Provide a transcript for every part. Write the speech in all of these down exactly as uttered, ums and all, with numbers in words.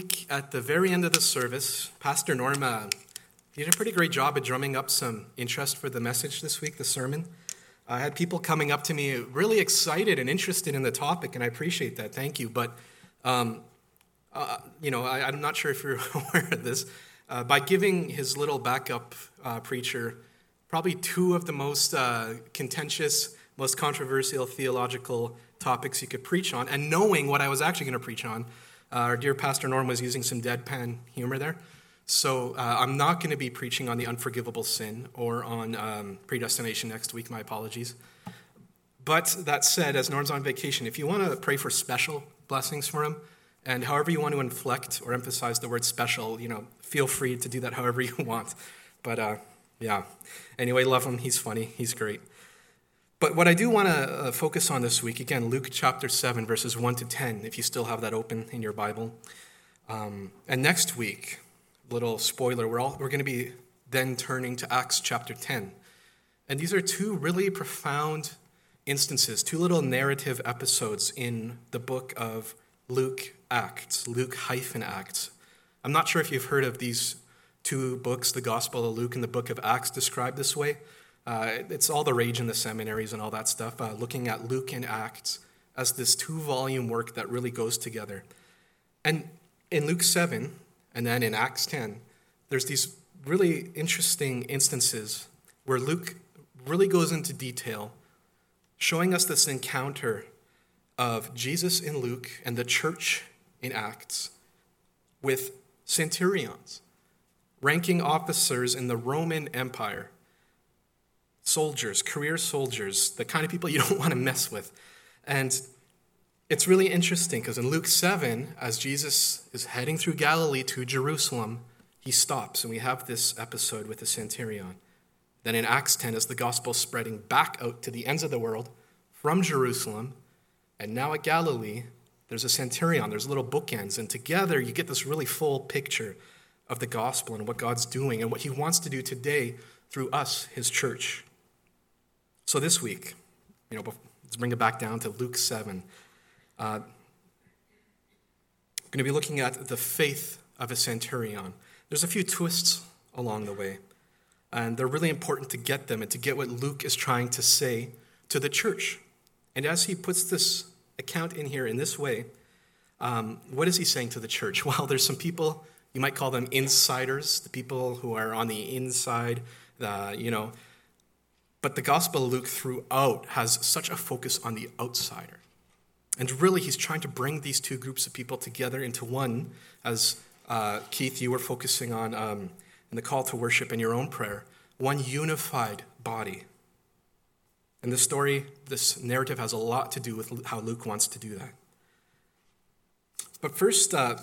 At the very end of the service, Pastor Norma did a pretty great job at drumming up some interest for the message this week, the sermon. I had people coming up to me really excited and interested in the topic, and I appreciate that. Thank you. But, um, uh, you know, I, I'm not sure if you're aware of this. Uh, by giving his little backup uh, preacher probably two of the most uh, contentious, most controversial theological topics you could preach on, and knowing what I was actually going to preach on, Uh, our dear Pastor Norm was using some deadpan humor there. So uh, I'm not going to be preaching on the unforgivable sin or on um, predestination next week. My apologies. But that said, as Norm's on vacation, if you want to pray for special blessings for him, and however you want to inflect or emphasize the word special, you know, feel free to do that however you want. But uh, yeah, anyway, love him. He's funny. He's great. But what I do want to uh, focus on this week, again, Luke chapter seven, verses one to ten, if you still have that open in your Bible. Um, and next week, little spoiler, we're all we're going to be then turning to Acts chapter ten. And these are two really profound instances, two little narrative episodes in the book of Luke Acts, Luke hyphen Acts. I'm not sure if you've heard of these two books, the Gospel of Luke and the book of Acts, described this way. Uh, it's all the rage in the seminaries and all that stuff, uh, looking at Luke and Acts as this two-volume work that really goes together. And in Luke seven, and then in Acts ten, there's these really interesting instances where Luke really goes into detail, showing us this encounter of Jesus in Luke and the church in Acts with centurions, ranking officers in the Roman Empire, soldiers, career soldiers, the kind of people you don't want to mess with. And it's really interesting because in Luke seven, as Jesus is heading through Galilee to Jerusalem, he stops, and we have this episode with the centurion. Then in Acts ten, as the gospel is spreading back out to the ends of the world from Jerusalem, and now at Galilee, there's a centurion, there's little bookends, and together you get this really full picture of the gospel and what God's doing and what he wants to do today through us, his church. So this week, you know, let's bring it back down to Luke seven. Uh, I'm going to be looking at the faith of a centurion. There's a few twists along the way, and they're really important to get them and to get what Luke is trying to say to the church. And as he puts this account in here in this way, um, what is he saying to the church? Well, there's some people, you might call them insiders, the people who are on the inside, uh, you know, but the Gospel of Luke throughout has such a focus on the outsider. And really, he's trying to bring these two groups of people together into one, as uh, Keith, you were focusing on um, in the call to worship in your own prayer, one unified body. And this story, this narrative has a lot to do with how Luke wants to do that. But first, uh,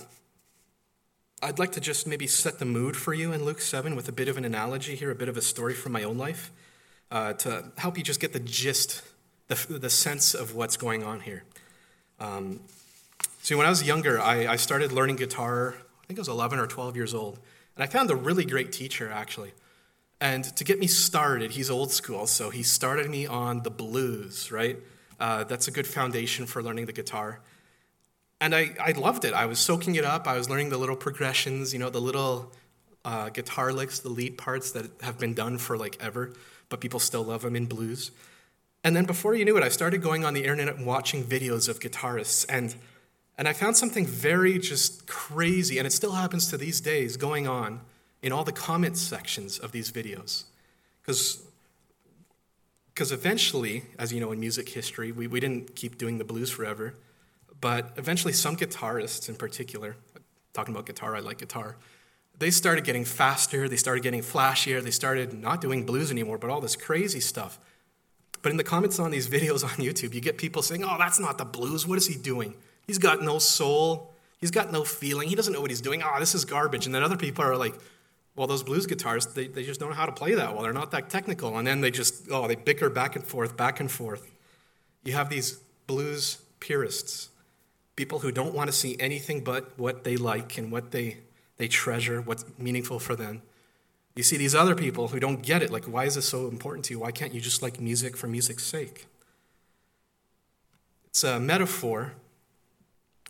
I'd like to just maybe set the mood for you in Luke seven with a bit of an analogy here, a bit of a story from my own life, uh, to help you just get the gist, the, the sense of what's going on here. Um, so when I was younger, I, I started learning guitar, I think I was eleven or twelve years old, and I found a really great teacher, actually. And to get me started, he's old school, so he started me on the blues, right? Uh, that's a good foundation for learning the guitar. And I, I loved it. I was soaking it up. I was learning the little progressions, you know, the little uh, guitar licks, the lead parts that have been done for like ever, but people still love them in blues. And then before you knew it, I started going on the internet and watching videos of guitarists. And and I found something very just crazy, and it still happens to these days, going on in all the comment sections of these videos. Because because eventually, as you know, in music history, we, we didn't keep doing the blues forever. But eventually some guitarists in particular, talking about guitar, I like guitar, they started getting faster, they started getting flashier, they started not doing blues anymore, but all this crazy stuff. But in the comments on these videos on YouTube, you get people saying, oh, that's not the blues, what is he doing? He's got no soul, he's got no feeling, he doesn't know what he's doing, oh, this is garbage. And then other people are like, well, those blues guitarists, they, they just don't know how to play that well, they're not that technical. And then they just, oh, they bicker back and forth, back and forth. You have these blues purists, people who don't want to see anything but what they like and what they, they treasure, what's meaningful for them. You see these other people who don't get it, like, why is this so important to you? Why can't you just like music for music's sake? It's a metaphor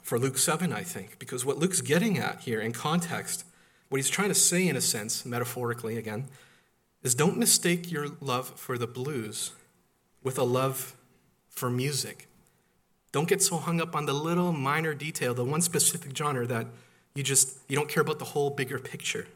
for Luke seven, I think, because what Luke's getting at here in context, what he's trying to say in a sense, metaphorically again, is don't mistake your love for the blues with a love for music. Don't get so hung up on the little minor detail, the one specific genre that you just, you don't care about the whole bigger picture.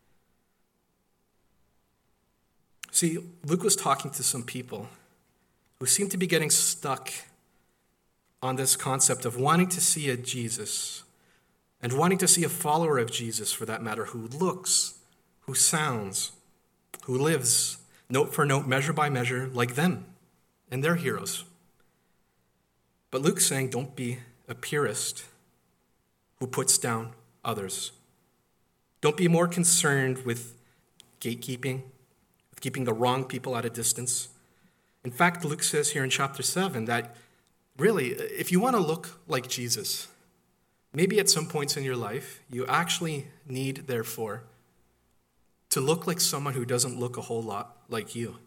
See, Luke was talking to some people who seemed to be getting stuck on this concept of wanting to see a Jesus and wanting to see a follower of Jesus, for that matter, who looks, who sounds, who lives note for note, measure by measure, like them and their heroes. But Luke's saying, don't be a purist who puts down others. Don't be more concerned with gatekeeping, with keeping the wrong people at a distance. In fact, Luke says here in chapter seven that really, if you want to look like Jesus, maybe at some points in your life, you actually need, therefore, to look like someone who doesn't look a whole lot like you.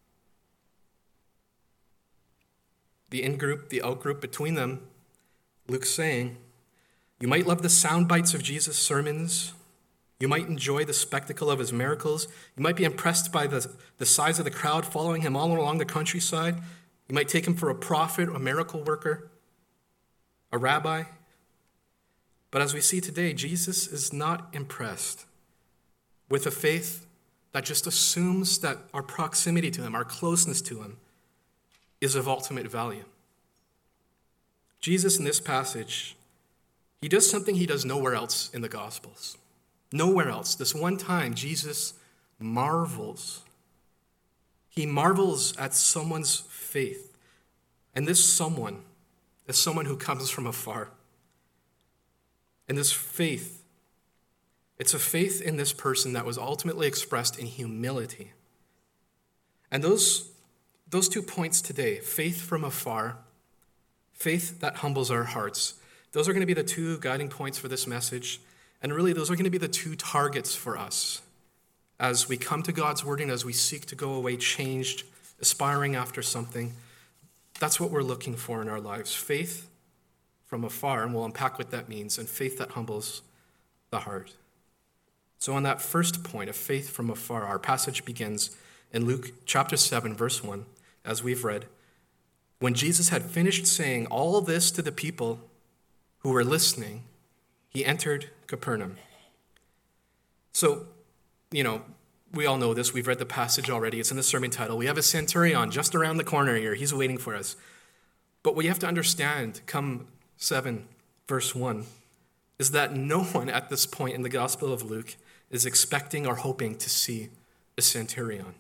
The in-group, the out-group, between them, Luke's saying, you might love the sound bites of Jesus' sermons. You might enjoy the spectacle of his miracles. You might be impressed by the, the size of the crowd following him all along the countryside. You might take him for a prophet, a miracle worker, a rabbi. But as we see today, Jesus is not impressed with a faith that just assumes that our proximity to him, our closeness to him, is of ultimate value. Jesus in this passage, he does something he does nowhere else in the Gospels. Nowhere else. This one time, Jesus marvels. He marvels at someone's faith. And this someone is someone who comes from afar. And this faith, it's a faith in this person that was ultimately expressed in humility. And those, those two points today, faith from afar, faith that humbles our hearts, those are going to be the two guiding points for this message. And really, those are going to be the two targets for us as we come to God's word and as we seek to go away changed, aspiring after something. That's what we're looking for in our lives. Faith from afar, and we'll unpack what that means, and faith that humbles the heart. So on that first point of faith from afar, our passage begins in Luke chapter seven, verse one, as we've read. When Jesus had finished saying all this to the people who were listening, he entered Capernaum. So, you know, we all know this. We've read the passage already. It's in the sermon title. We have a centurion just around the corner here. He's waiting for us. But what you have to understand, come seven, verse one, is that no one at this point in the Gospel of Luke is expecting or hoping to see a centurion.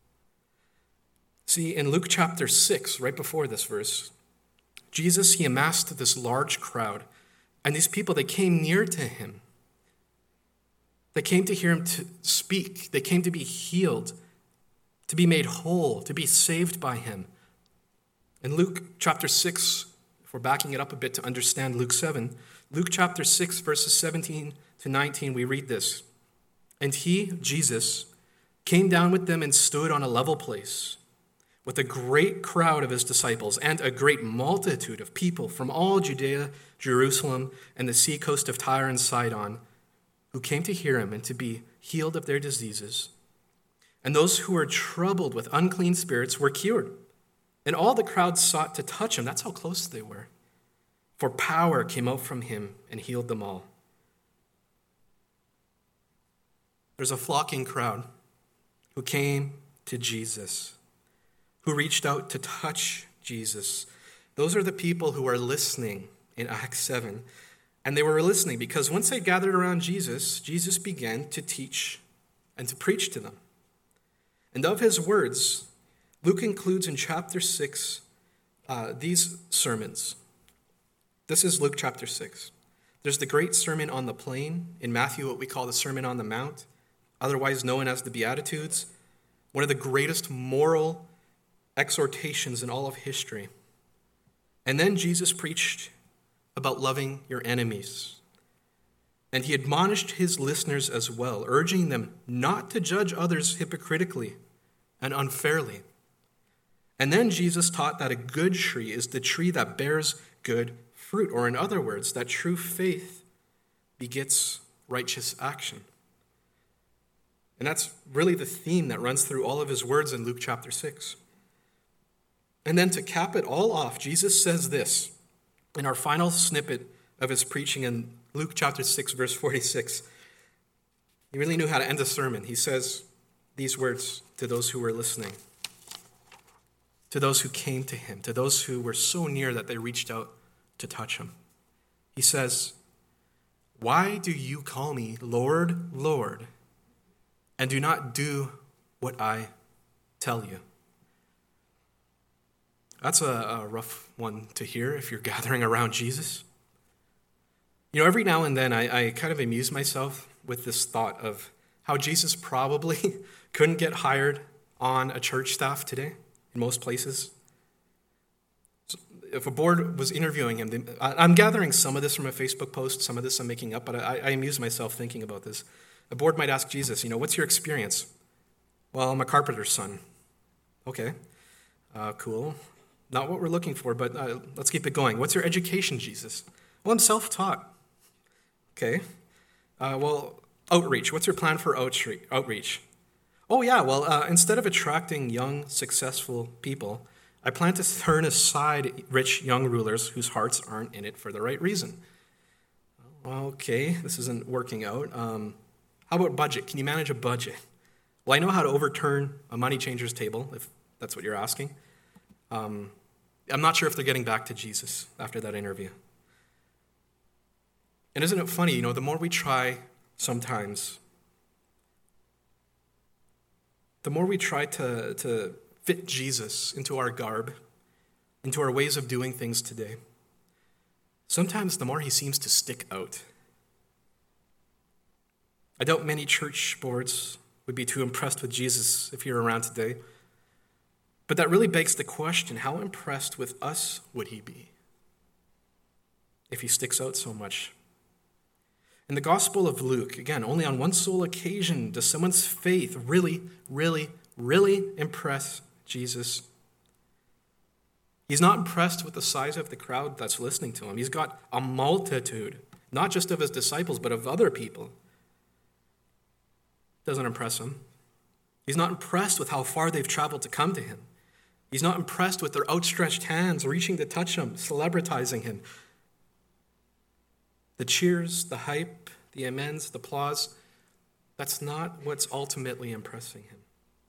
See, in Luke chapter six, right before this verse, Jesus, he amassed this large crowd. And these people, they came near to him. They came to hear him to speak. They came to be healed, to be made whole, to be saved by him. In Luke chapter six, if we're backing it up a bit to understand Luke seven, Luke chapter six, verses seventeen to nineteen, we read this. And he, Jesus, came down with them and stood on a level place with a great crowd of his disciples and a great multitude of people from all Judea, Jerusalem, and the seacoast of Tyre and Sidon, who came to hear him and to be healed of their diseases. And those who were troubled with unclean spirits were cured. And all the crowd sought to touch him. That's how close they were. For power came out from him and healed them all. There's a flocking crowd who came to Jesus, who reached out to touch Jesus. Those are the people who are listening in Acts seven. And they were listening because once they gathered around Jesus, Jesus began to teach and to preach to them. And of his words, Luke includes in chapter six uh, these sermons. This is Luke chapter six. There's the great Sermon on the Plain, in Matthew what we call the Sermon on the Mount, otherwise known as the Beatitudes, one of the greatest moral exhortations in all of history. And then Jesus preached about loving your enemies. And he admonished his listeners as well, urging them not to judge others hypocritically and unfairly. And then Jesus taught that a good tree is the tree that bears good fruit, or in other words, that true faith begets righteous action. And that's really the theme that runs through all of his words in Luke chapter six. And then to cap it all off, Jesus says this in our final snippet of his preaching in Luke chapter six, verse forty-six. He really knew how to end a sermon. He says these words to those who were listening, to those who came to him, to those who were so near that they reached out to touch him. He says, "Why do you call me Lord, Lord, and do not do what I tell you?" That's a, a rough one to hear if you're gathering around Jesus. You know, every now and then I, I kind of amuse myself with this thought of how Jesus probably couldn't get hired on a church staff today in most places. So if a board was interviewing him, they, I, I'm gathering some of this from a Facebook post, some of this I'm making up, but I, I amuse myself thinking about this. A board might ask Jesus, you know, what's your experience? Well, I'm a carpenter's son. Okay, uh, cool. Not what we're looking for, but uh, let's keep it going. What's your education, Jesus? Well, I'm self-taught. Okay. Uh, well, outreach. What's your plan for outreach? Oh, yeah, well, uh, instead of attracting young, successful people, I plan to turn aside rich young rulers whose hearts aren't in it for the right reason. Well, okay, this isn't working out. Um, how about budget? Can you manage a budget? Well, I know how to overturn a money changer's table, if that's what you're asking. Um, I'm not sure if they're getting back to Jesus after that interview. And isn't it funny, you know, the more we try sometimes, the more we try to, to fit Jesus into our garb, into our ways of doing things today, sometimes the more he seems to stick out. I doubt many church boards would be too impressed with Jesus if he were around today. But that really begs the question, how impressed with us would he be if he sticks out so much? In the Gospel of Luke, again, only on one sole occasion does someone's faith really, really, really impress Jesus. He's not impressed with the size of the crowd that's listening to him. He's got a multitude, not just of his disciples, but of other people. Doesn't impress him. He's not impressed with how far they've traveled to come to him. He's not impressed with their outstretched hands reaching to touch him, celebritizing him. The cheers, the hype, the amens, the applause, that's not what's ultimately impressing him.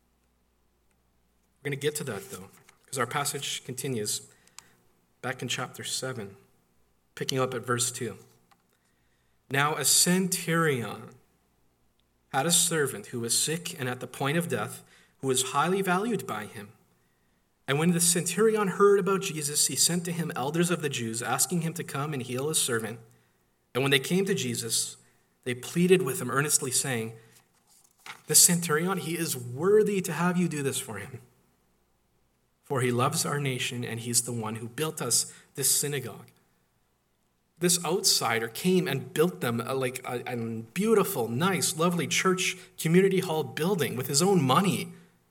We're going to get to that, though, because our passage continues back in chapter seven, picking up at verse two. Now a centurion had a servant who was sick and at the point of death, who was highly valued by him. And when the centurion heard about Jesus, he sent to him elders of the Jews, asking him to come and heal his servant. And when they came to Jesus, they pleaded with him earnestly, saying, "This centurion, he is worthy to have you do this for him. For he loves our nation, and he's the one who built us this synagogue." This outsider came and built them a, like a, a beautiful, nice, lovely church community hall building with his own money.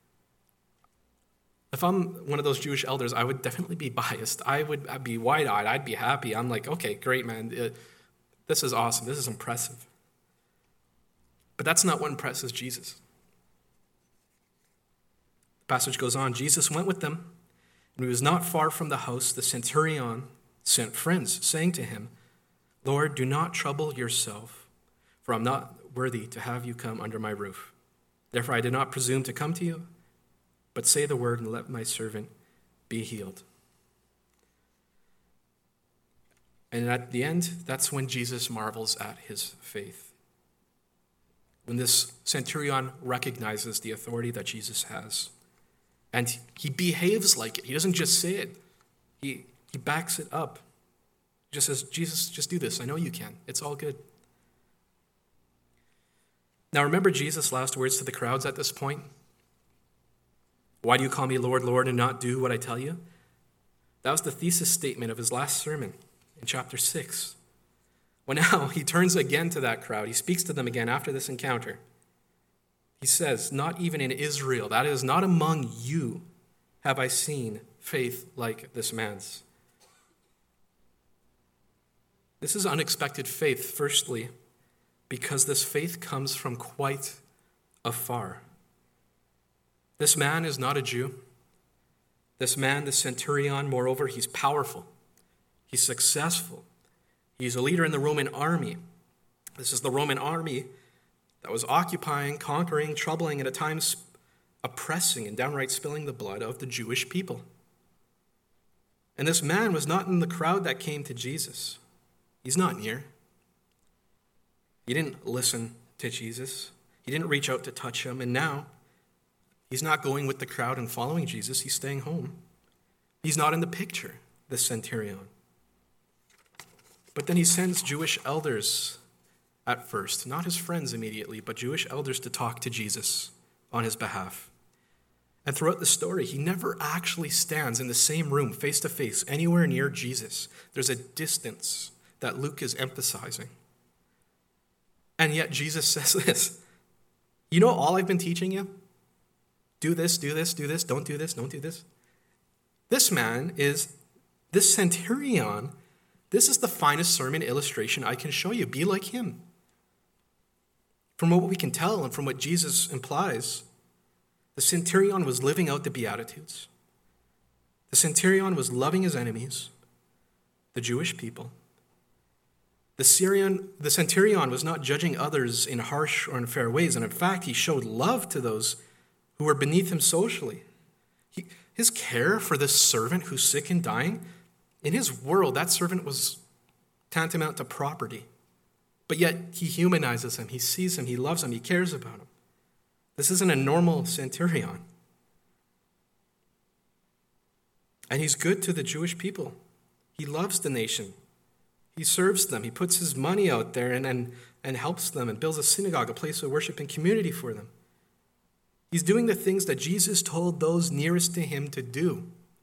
If I'm one of those Jewish elders, I would definitely be biased. I would I'd be wide-eyed. I'd be happy. I'm like, okay, great, man. It, this is awesome. This is impressive. But that's not what impresses Jesus. The passage goes on. Jesus went with them, and he was not far from the house. The centurion sent friends, saying to him, "Lord, do not trouble yourself, for I'm not worthy to have you come under my roof. Therefore I did not presume to come to you, but say the word and let my servant be healed." And at the end, that's when Jesus marvels at his faith. When this centurion recognizes the authority that Jesus has. And he behaves like it. He doesn't just say it. He, he backs it up. He just says, "Jesus, just do this. I know you can. It's all good." Now remember Jesus' last words to the crowds at this point? "Why do you call me Lord, Lord, and not do what I tell you?" That was the thesis statement of his last sermon in chapter six. Well, now he turns again to that crowd. He speaks to them again after this encounter. He says, "Not even in Israel, that is, not among you, have I seen faith like this man's." This is unexpected faith, firstly, because this faith comes from quite afar. This man is not a Jew. This man, the centurion, moreover, he's powerful. He's successful. He's a leader in the Roman army. This is the Roman army that was occupying, conquering, troubling, and at times oppressing and downright spilling the blood of the Jewish people. And this man was not in the crowd that came to Jesus. He's not near. He didn't listen to Jesus. He didn't reach out to touch him. And now, he's not going with the crowd and following Jesus. He's staying home. He's not in the picture, the centurion. But then he sends Jewish elders at first, not his friends immediately, but Jewish elders to talk to Jesus on his behalf. And throughout the story, he never actually stands in the same room, face to face, anywhere near Jesus. There's a distance that Luke is emphasizing. And yet Jesus says this, you know all I've been teaching you? Do this, do this, do this, don't do this, don't do this. This man is, this centurion, this is the finest sermon illustration I can show you. Be like him. From what we can tell and from what Jesus implies, the centurion was living out the Beatitudes. The centurion was loving his enemies, the Jewish people. The Syrian, the centurion was not judging others in harsh or unfair ways, and in fact, he showed love to those who were beneath him socially. He, his care for this servant who's sick and dying, in his world, that servant was tantamount to property. But yet, he humanizes him, he sees him, he loves him, he cares about him. This isn't a normal centurion. And he's good to the Jewish people. He loves the nation. He serves them. He puts his money out there and, and, and helps them and builds a synagogue, a place of worship and community for them. He's doing the things that Jesus told those nearest to him to do.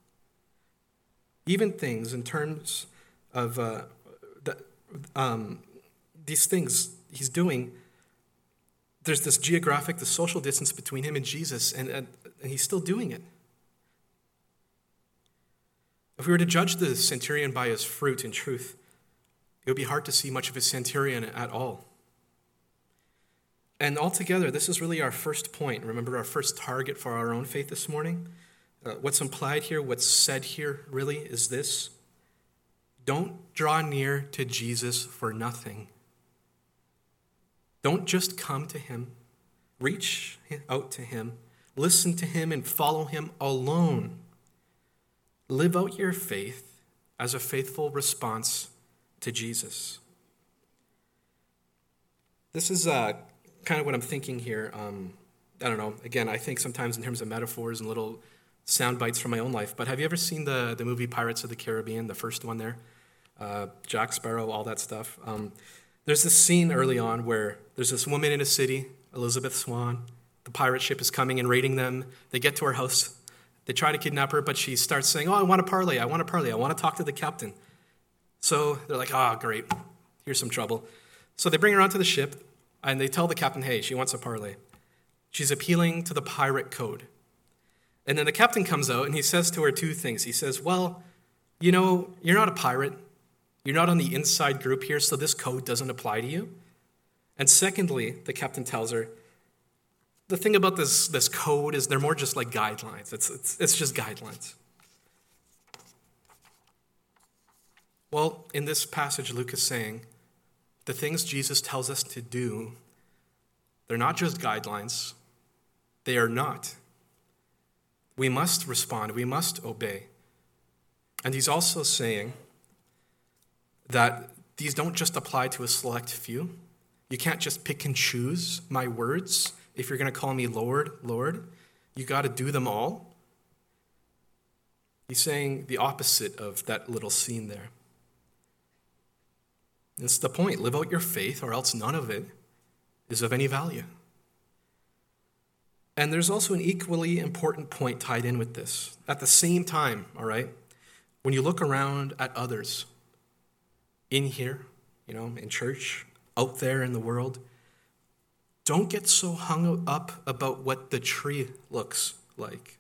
Even things in terms of uh, the, um, these things he's doing, there's this geographic, the social distance between him and Jesus, and, and, and he's still doing it. If we were to judge the centurion by his fruit, in truth, it would be hard to see much of a centurion at all. And altogether, this is really our first point. Remember, our first target for our own faith this morning? Uh, what's implied here, what's said here really is this. Don't draw near to Jesus for nothing. Don't just come to him. Reach out to him. Listen to him and follow him alone. Live out your faith as a faithful response to Jesus. This is uh, kind of what I'm thinking here. Um, I don't know. Again, I think sometimes in terms of metaphors and little sound bites from my own life. But have you ever seen the, the movie Pirates of the Caribbean, the first one there? Uh, Jack Sparrow, all that stuff. Um, there's this scene early on where there's this woman in a city, Elizabeth Swann. The pirate ship is coming and raiding them. They get to her house. They try to kidnap her, but she starts saying, oh, I want to parlay. I want to parlay. I want to talk to the captain. So they're like, oh, great, here's some trouble. So they bring her onto the ship, and they tell the captain, hey, she wants a parlay. She's appealing to the pirate code. And then the captain comes out, and he says to her two things. He says, well, you know, you're not a pirate. You're not on the inside group here, so this code doesn't apply to you. And secondly, the captain tells her, the thing about this, this code is they're more just like guidelines. It's, it's, it's just guidelines. Well, in this passage, Luke is saying the things Jesus tells us to do, they're not just guidelines. They are not. We must respond. We must obey. And he's also saying that these don't just apply to a select few. You can't just pick and choose my words. If you're going to call me Lord, Lord, you got to do them all. He's saying the opposite of that little scene there. It's the point. Live out your faith, or else none of it is of any value. And there's also an equally important point tied in with this. At the same time, all right, when you look around at others in here, you know, in church, out there in the world, don't get so hung up about what the tree looks like.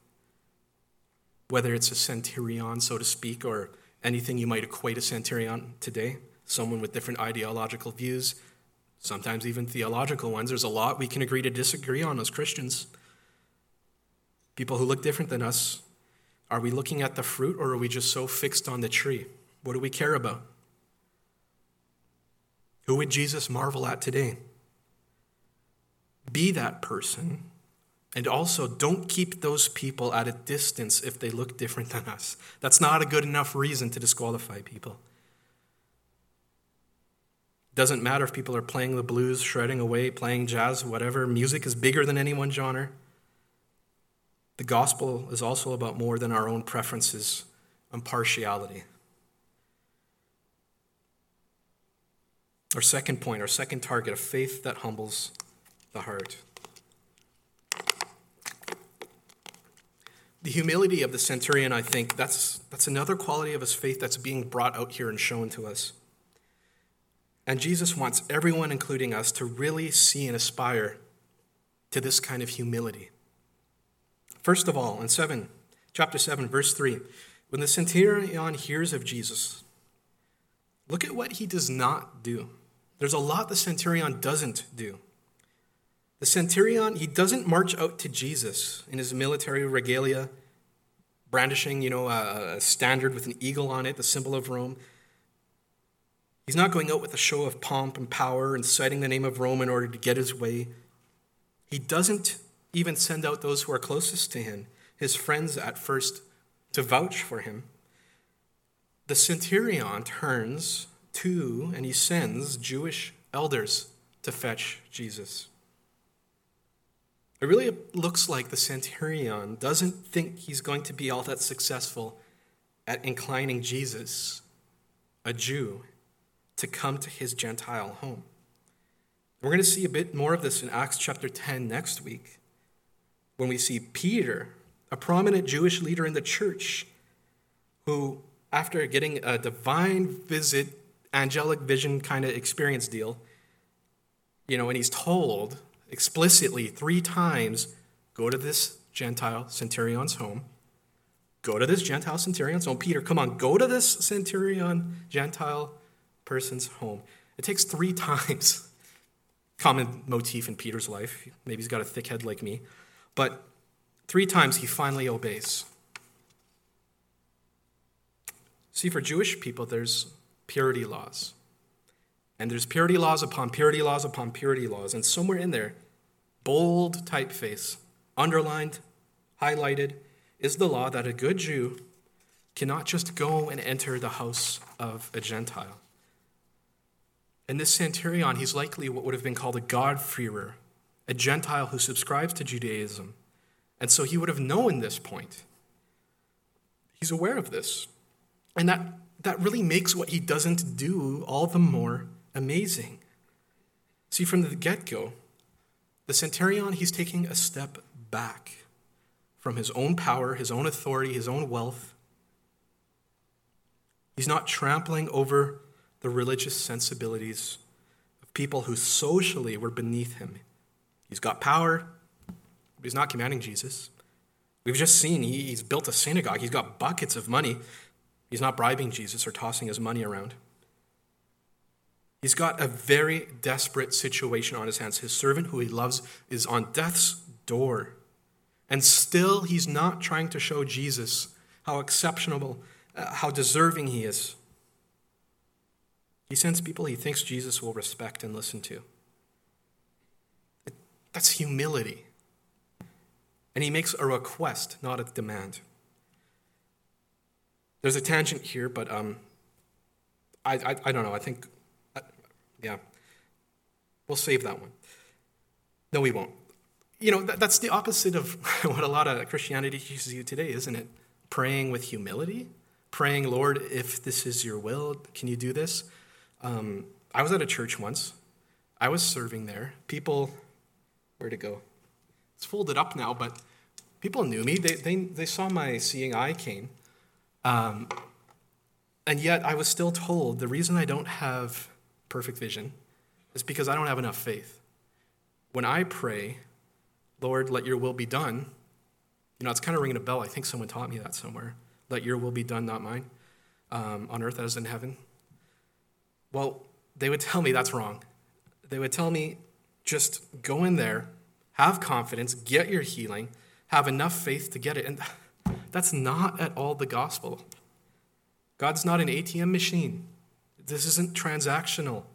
Whether it's a centurion, so to speak, or anything you might equate a centurion today, someone with different ideological views, sometimes even theological ones. There's a lot we can agree to disagree on as Christians. People who look different than us, are we looking at the fruit or are we just so fixed on the tree? What do we care about? Who would Jesus marvel at today? Be that person, and also don't keep those people at a distance if they look different than us. That's not a good enough reason to disqualify people. Doesn't matter if people are playing the blues, shredding away, playing jazz, whatever. Music is bigger than any one genre. The gospel is also about more than our own preferences and partiality. Our second point, our second target, a faith that humbles the heart. The humility of the centurion, I think, that's, that's another quality of his faith that's being brought out here and shown to us. And Jesus wants everyone, including us, to really see and aspire to this kind of humility. First of all, in seven, chapter seven, verse three, when the centurion hears of Jesus, look at what he does not do. There's a lot the centurion doesn't do. The centurion, he doesn't march out to Jesus in his military regalia, brandishing, you know, a standard with an eagle on it, the symbol of Rome. He's not going out with a show of pomp and power and citing the name of Rome in order to get his way. He doesn't even send out those who are closest to him, his friends at first, to vouch for him. The centurion turns to and he sends Jewish elders to fetch Jesus. It really looks like the centurion doesn't think he's going to be all that successful at inclining Jesus, a Jew, to come to his Gentile home. We're going to see a bit more of this in Acts chapter ten next week, when we see Peter, a prominent Jewish leader in the church, who, after getting a divine visit, angelic vision kind of experience deal, you know, and he's told explicitly three times, go to this Gentile centurion's home. Go to this Gentile centurion's home. Peter, come on, go to this centurion Gentile person's home. It takes three times. Common motif in Peter's life. Maybe he's got a thick head like me. But three times he finally obeys. See, for Jewish people, there's purity laws. And there's purity laws upon purity laws upon purity laws. And somewhere in there, bold typeface, underlined, highlighted, is the law that a good Jew cannot just go and enter the house of a Gentile. And this centurion, he's likely what would have been called a God-fearer, a Gentile who subscribes to Judaism. And so he would have known this point. He's aware of this. And that, that really makes what he doesn't do all the more amazing. See, from the get-go, the centurion, he's taking a step back from his own power, his own authority, his own wealth. He's not trampling over the religious sensibilities of people who socially were beneath him. He's got power, but he's not commanding Jesus. We've just seen he, he's built a synagogue. He's got buckets of money. He's not bribing Jesus or tossing his money around. He's got a very desperate situation on his hands. His servant, who he loves, is on death's door. And still, he's not trying to show Jesus how exceptional, uh, how deserving he is. He sends people he thinks Jesus will respect and listen to. It, that's humility. And he makes a request, not a demand. There's a tangent here, but um, I, I I don't know. I think, uh, yeah, we'll save that one. No, we won't. You know, that, that's the opposite of what a lot of Christianity teaches you today, isn't it? Praying with humility, praying, Lord, if this is your will, can you do this? Um, I was at a church once. I was serving there. People, where'd it go? It's folded up now, but people knew me. They they, they saw my seeing eye cane. Um, and yet I was still told the reason I don't have perfect vision is because I don't have enough faith. When I pray, Lord, let your will be done, you know, it's kind of ringing a bell. I think someone taught me that somewhere. Let your will be done, not mine, um, on earth as in heaven. Well, they would tell me that's wrong. They would tell me, just go in there, have confidence, get your healing, have enough faith to get it. And that's not at all the gospel. God's not an A T M machine. This isn't transactional.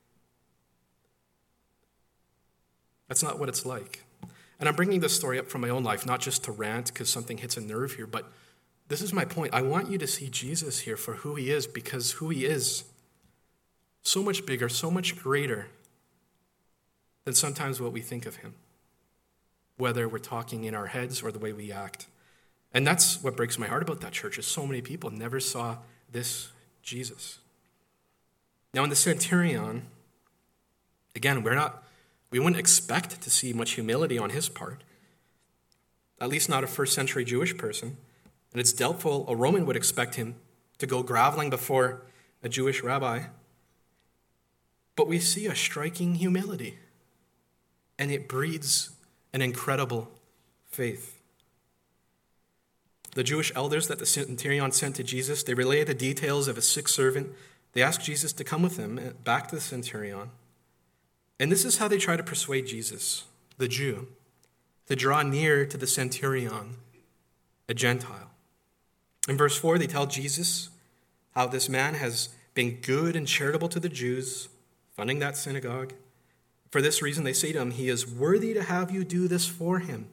That's not what it's like. And I'm bringing this story up from my own life, not just to rant because something hits a nerve here, but this is my point. I want you to see Jesus here for who he is, because who he is, so much bigger, so much greater than sometimes what we think of him, whether we're talking in our heads or the way we act. And that's what breaks my heart about that church, is so many people never saw this Jesus. Now in the centurion, again, we're not, we wouldn't expect to see much humility on his part, at least not a first century Jewish person. And it's doubtful a Roman would expect him to go groveling before a Jewish rabbi. But we see a striking humility, and it breeds an incredible faith. The Jewish elders that the centurion sent to Jesus, they relay the details of a sick servant. They ask Jesus to come with them back to the centurion. And this is how they try to persuade Jesus, the Jew, to draw near to the centurion, a Gentile. In verse four, they tell Jesus how this man has been good and charitable to the Jews, funding that synagogue. For this reason, they say to him, he is worthy to have you do this for him.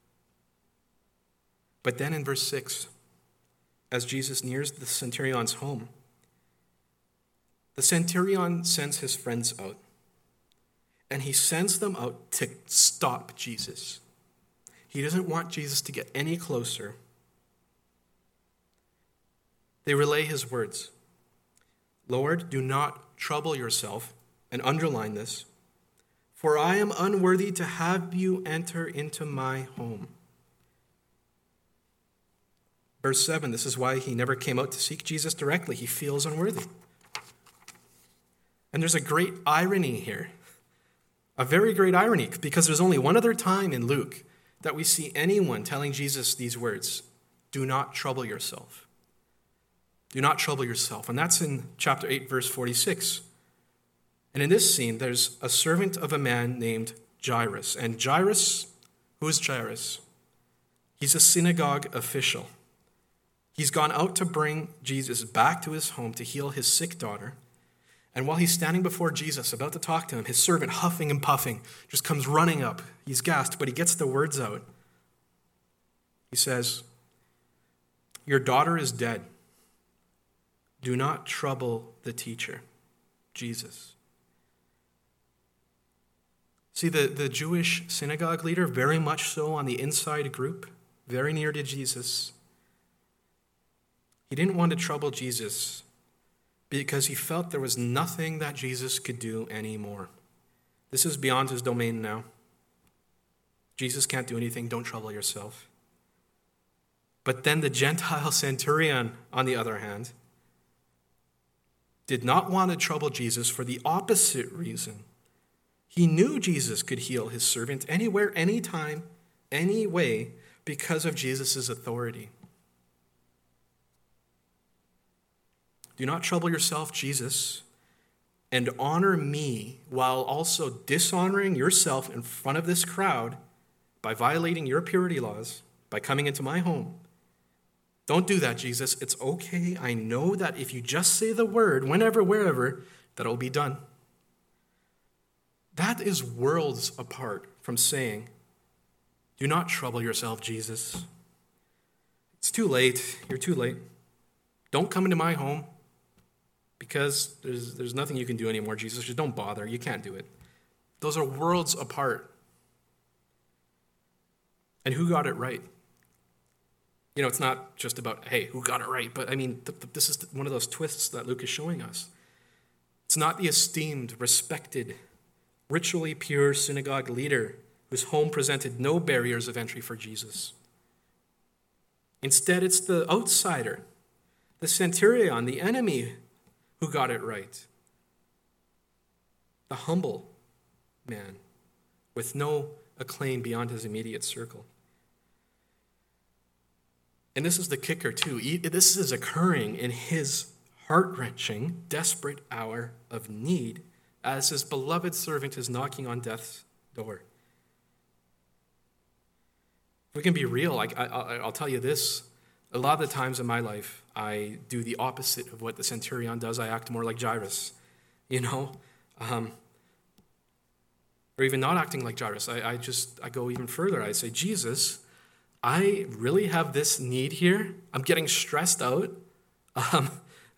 But then in verse six, as Jesus nears the centurion's home, the centurion sends his friends out, and he sends them out to stop Jesus. He doesn't want Jesus to get any closer. They relay his words. Lord, do not trouble yourself, and underline this, for I am unworthy to have you enter into my home. Verse seven, this is why he never came out to seek Jesus directly. He feels unworthy. And there's a great irony here, a very great irony, because there's only one other time in Luke that we see anyone telling Jesus these words, do not trouble yourself. Do not trouble yourself. And that's in chapter eight, verse forty-six. And in this scene, there's a servant of a man named Jairus. And Jairus, who is Jairus? He's a synagogue official. He's gone out to bring Jesus back to his home to heal his sick daughter. And while he's standing before Jesus, about to talk to him, his servant, huffing and puffing, just comes running up. He's gassed, but he gets the words out. He says, your daughter is dead. Do not trouble the teacher, Jesus. See, the, the Jewish synagogue leader, very much so on the inside group, very near to Jesus. He didn't want to trouble Jesus because he felt there was nothing that Jesus could do anymore. This is beyond his domain now. Jesus can't do anything. Don't trouble yourself. But then the Gentile centurion, on the other hand, did not want to trouble Jesus for the opposite reason. He knew Jesus could heal his servant anywhere, anytime, any way, because of Jesus' authority. Do not trouble yourself, Jesus, and honor me while also dishonoring yourself in front of this crowd by violating your purity laws, by coming into my home. Don't do that, Jesus. It's okay. I know that if you just say the word, whenever, wherever, that it'll be done. That is worlds apart from saying, do not trouble yourself, Jesus. It's too late. You're too late. Don't come into my home because there's, there's nothing you can do anymore, Jesus. Just don't bother. You can't do it. Those are worlds apart. And who got it right? You know, it's not just about, hey, who got it right? But I mean, th- th- this is one of those twists that Luke is showing us. It's not the esteemed, respected, ritually pure synagogue leader whose home presented no barriers of entry for Jesus. Instead, it's the outsider, the centurion, the enemy, who got it right. The humble man with no acclaim beyond his immediate circle. And this is the kicker, too. This is occurring in his heart-wrenching, desperate hour of need as his beloved servant is knocking on death's door. If we can be real, like I, I, I'll tell you this, a lot of the times in my life, I do the opposite of what the centurion does. I act more like Jairus, you know, um, or even not acting like Jairus. I, I just, I go even further. I say, Jesus, I really have this need here. I'm getting stressed out. Um,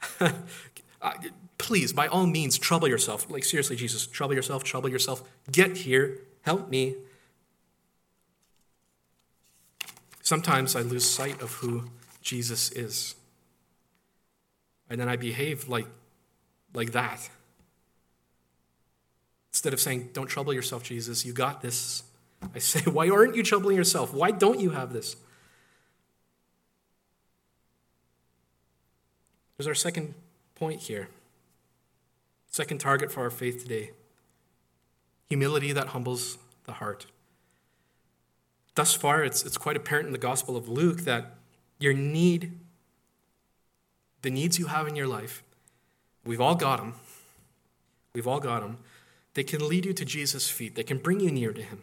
please, by all means, trouble yourself. Like, seriously, Jesus, trouble yourself, trouble yourself. Get here. Help me. Sometimes I lose sight of who Jesus is. And then I behave like, like that. Instead of saying, don't trouble yourself, Jesus, you got this. I say, why aren't you troubling yourself? Why don't you have this? There's our second point here. Second target for our faith today. Humility that humbles the heart. Thus far, it's, it's quite apparent in the Gospel of Luke that your need, the needs you have in your life, we've all got them. We've all got them. They can lead you to Jesus' feet. They can bring you near to him.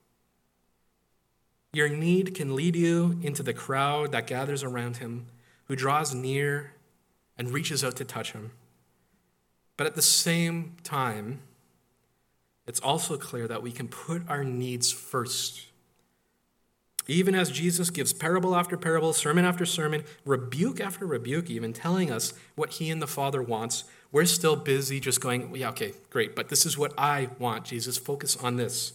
Your need can lead you into the crowd that gathers around him, who draws near and reaches out to touch him. But at the same time, it's also clear that we can put our needs first. Even as Jesus gives parable after parable, sermon after sermon, rebuke after rebuke, even telling us what he and the Father wants, we're still busy just going, well, yeah, okay, great, but this is what I want, Jesus. Focus on this.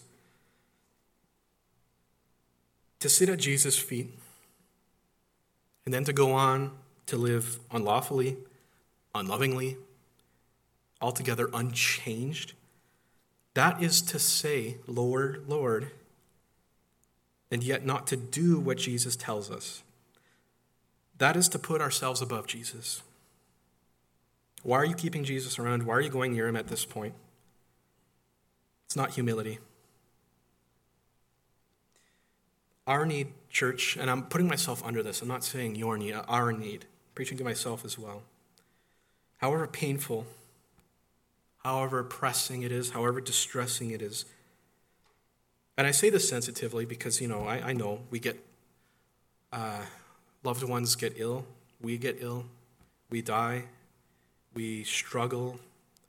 To sit at Jesus' feet and then to go on to live unlawfully, unlovingly, altogether unchanged, that is to say, Lord, Lord, and yet not to do what Jesus tells us. That is to put ourselves above Jesus. Why are you keeping Jesus around? Why are you going near him at this point? It's not humility. Our need, church, and I'm putting myself under this. I'm not saying your need, our need. I'm preaching to myself as well. However painful, however pressing it is, however distressing it is. And I say this sensitively because, you know, I, I know we get, uh, loved ones get ill, we get ill, we die, we struggle,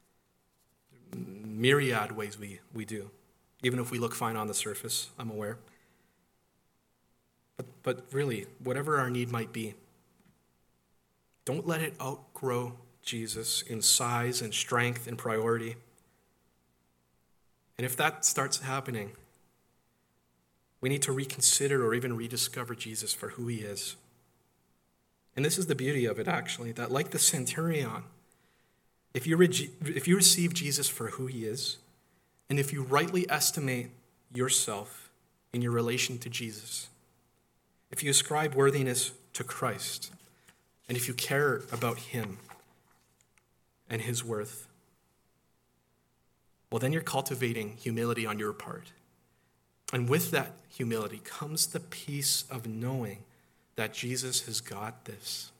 myriad ways we, we do, even if we look fine on the surface, I'm aware. But, but really, whatever our need might be, don't let it outgrow Jesus in size and strength and priority. And if that starts happening, we need to reconsider or even rediscover Jesus for who he is. And this is the beauty of it, actually, that like the centurion, if you, re- if you receive Jesus for who he is, and if you rightly estimate yourself in your relation to Jesus, if you ascribe worthiness to Christ, and if you care about him and his worth, well, then you're cultivating humility on your part. And with that humility comes the peace of knowing that Jesus has got this.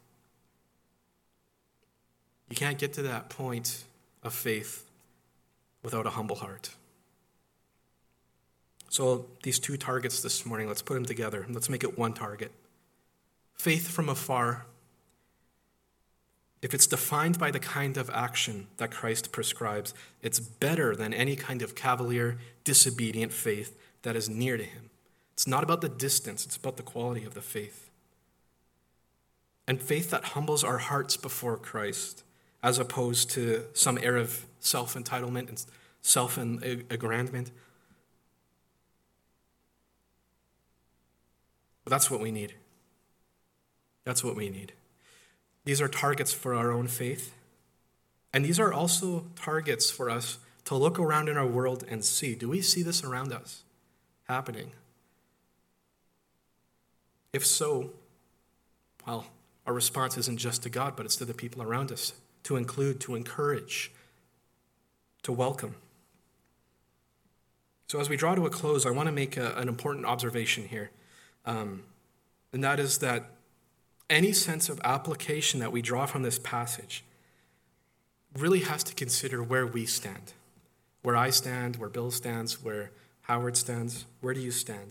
You can't get to that point of faith without a humble heart. So these two targets this morning, let's put them together. Let's make it one target. Faith from afar. If it's defined by the kind of action that Christ prescribes, it's better than any kind of cavalier, disobedient faith that is near to him. It's not about the distance, it's about the quality of the faith. And faith that humbles our hearts before Christ, as opposed to some air of self-entitlement and self-aggrandment. But that's what we need. That's what we need. These are targets for our own faith. And these are also targets for us to look around in our world and see, do we see this around us happening? If so, well, our response isn't just to God, but it's to the people around us, to include, to encourage, to welcome. So as we draw to a close, I want to make a, an important observation here, um, and that is that any sense of application that we draw from this passage really has to consider where we stand. Where I stand, where Bill stands, where Howard stands. Where do you stand?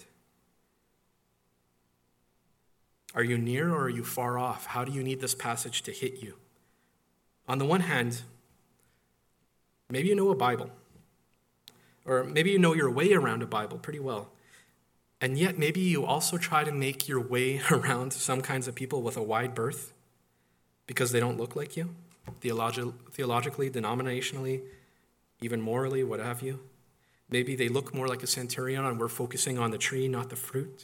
Are you near or are you far off? How do you need this passage to hit you? On the one hand, maybe you know a Bible, or maybe you know your way around a Bible pretty well, and yet maybe you also try to make your way around some kinds of people with a wide berth because they don't look like you, theologi- theologically, denominationally, even morally, what have you. Maybe they look more like a centurion and we're focusing on the tree, not the fruit.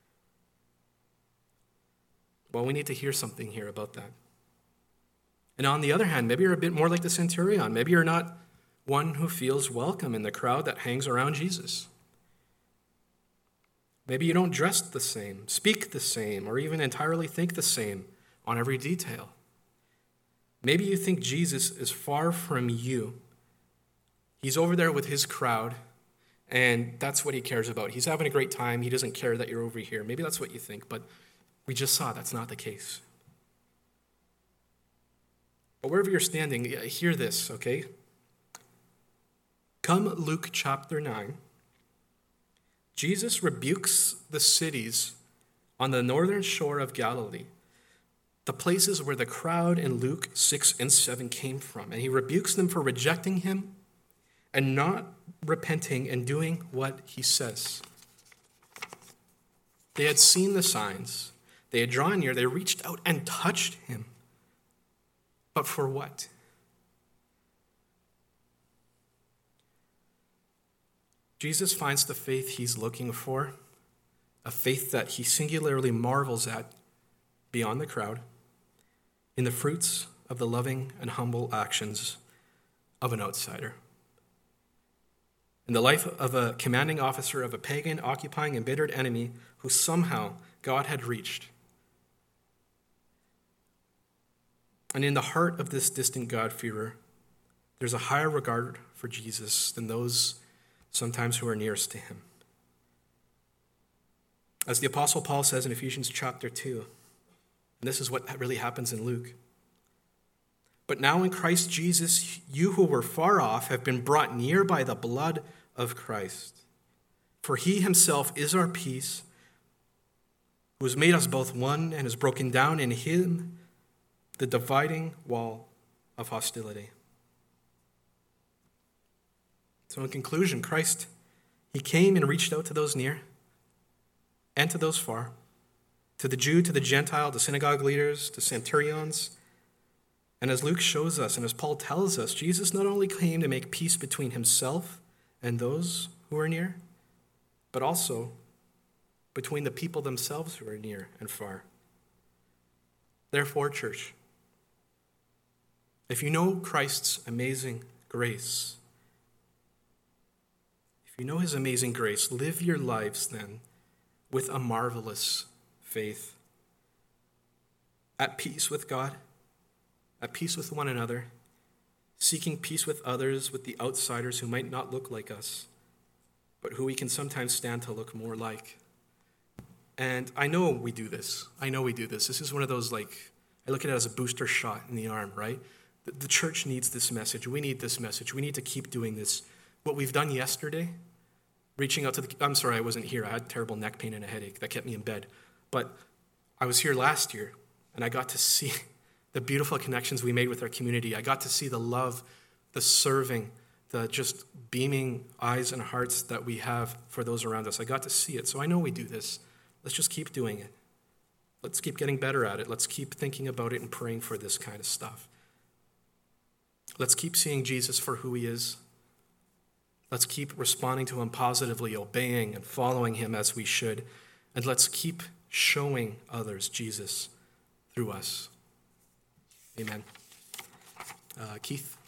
Well, we need to hear something here about that. And on the other hand, maybe you're a bit more like the centurion. Maybe you're not one who feels welcome in the crowd that hangs around Jesus. Maybe you don't dress the same, speak the same, or even entirely think the same on every detail. Maybe you think Jesus is far from you. He's over there with his crowd, and that's what he cares about. He's having a great time. He doesn't care that you're over here. Maybe that's what you think, but we just saw that's not the case. But wherever you're standing, hear this, okay? Come Luke chapter nine. Jesus rebukes the cities on the northern shore of Galilee, the places where the crowd in Luke six and seven came from. And he rebukes them for rejecting him and not repenting and doing what he says. They had seen the signs. They had drawn near. They reached out and touched him. But for what? Jesus finds the faith he's looking for, a faith that he singularly marvels at beyond the crowd, in the fruits of the loving and humble actions of an outsider. In the life of a commanding officer of a pagan, occupying, embittered enemy who somehow God had reached. And in the heart of this distant God-fearer, there's a higher regard for Jesus than those sometimes who are nearest to him. As the Apostle Paul says in Ephesians chapter two, and this is what really happens in Luke. But now in Christ Jesus, you who were far off have been brought near by the blood of Christ. For he himself is our peace, who has made us both one and has broken down in him the dividing wall of hostility. So in conclusion, Christ, he came and reached out to those near and to those far, to the Jew, to the Gentile, to synagogue leaders, to centurions. And as Luke shows us, and as Paul tells us, Jesus not only came to make peace between himself and those who are near, but also between the people themselves who are near and far. Therefore, church, if you know Christ's amazing grace, if you know his amazing grace, live your lives then with a marvelous faith, at peace with God, at peace with one another, seeking peace with others, with the outsiders who might not look like us, but who we can sometimes stand to look more like. And I know we do this. I know we do this. This is one of those, like, I look at it as a booster shot in the arm, right? The, the church needs this message. We need this message. We need to keep doing this. What we've done yesterday, reaching out to the, I'm sorry I wasn't here. I had terrible neck pain and a headache that kept me in bed. But I was here last year, and I got to see the beautiful connections we made with our community. I got to see the love, the serving, the just beaming eyes and hearts that we have for those around us. I got to see it. So I know we do this. Let's just keep doing it. Let's keep getting better at it. Let's keep thinking about it and praying for this kind of stuff. Let's keep seeing Jesus for who he is. Let's keep responding to him positively, obeying and following him as we should. And let's keep showing others Jesus through us. Amen. Uh, Keith?